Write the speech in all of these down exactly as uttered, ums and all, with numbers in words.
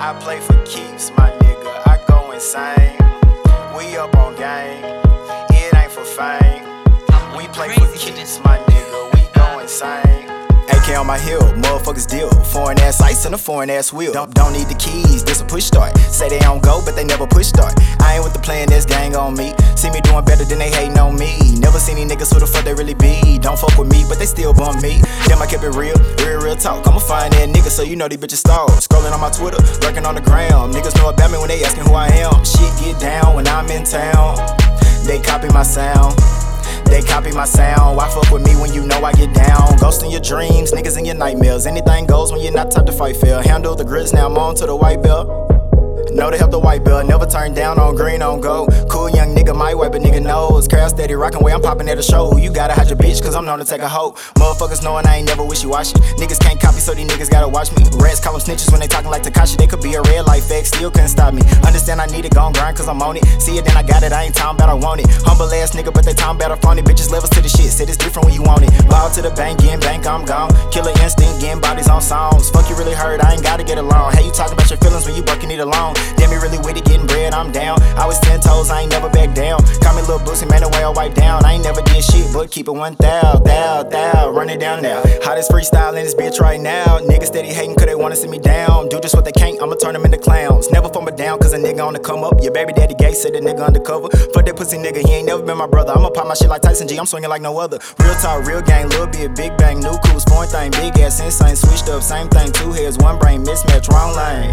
I play for keeps, my nigga, I go insane. We up on game, it ain't for fame. We play for keeps, my nigga, we go insane. A K on my hill, motherfuckers deal. Foreign ass ice and a foreign ass wheel. Don't, don't need the keys, this a push start. Say they don't go, but they never push start. I ain't with the playing this gang on me. See me doing better than they hating on me. Never seen these niggas who the fuck they really be. Don't fuck with me, but they still bump me. Damn, I kept it real, real, real talk. I'm a fine ass nigga, so you know these bitches stall. Scrolling on my Twitter, lurking on the gram. Niggas know about me when they asking who I am. Shit get down when I'm in town. They copy my sound. They copy my sound. Why fuck with me when you know I get down? Ghost in your dreams, niggas in your nightmares. Anything goes when you're not taught to fight fair. Handle the grits, now I'm on to the white belt. Know they help the white belt, never turn down on green on gold. Cool young nigga might wipe a nigga nose. Crowd steady rockin' way I'm poppin' at a show. You gotta hide your bitch cause I'm known to take a hoe. Motherfuckers knowin' I ain't never wishy-washy. Niggas can't copy so these niggas gotta watch me. Rats call them snitches when they talkin' like Takashi. They could be a red light fake, still couldn't stop me. Understand I need it, gon' grind cause I'm on it. See it then I got it, I ain't talking about I want it. Humble ass nigga but they talking about I phony. Bitches levels to the shit, said it's different when you want it. Ball to the bank, getting bank, I'm gone. Killer instinct, getting bodies on songs. Fuck you really heard, I ain't gotta get along. Hey, you talking about your feelings when you buckin' it alone. Damn, me really with it, getting bread, I'm down. I was ten toes, I ain't never back down. Call me Lil Boosie, man, the way I wipe down. I ain't never did shit, but keep it one thou, thou, thou. Run it down now. Hottest freestyle in this bitch right now. Niggas steady hating cause they wanna see me down. Do just what they can't, I'ma turn them into clowns. Never phone me down cause a nigga on the come up. Your baby daddy gay, said the nigga undercover. Fuck that pussy nigga, he ain't never been my brother. I'ma pop my shit like Tyson G, I'm swinging like no other. Real talk, real gang, little bit, big bang, new cools, foreign thing, big ass, insane, switched up, same thing, two heads, one brain, mismatch, wrong lane.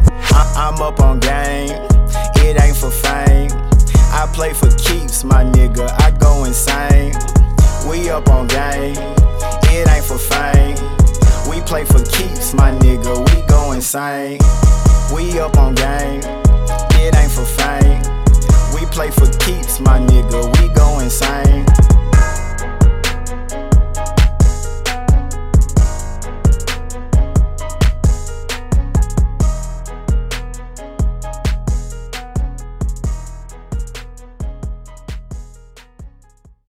I I'm up on game, it ain't for fame. I play for keeps, my nigga, I go insane. We up on game, it ain't for fame. We play for keeps, my nigga, we go insane. We up on game, it ain't for fame. We play for keeps, my nigga,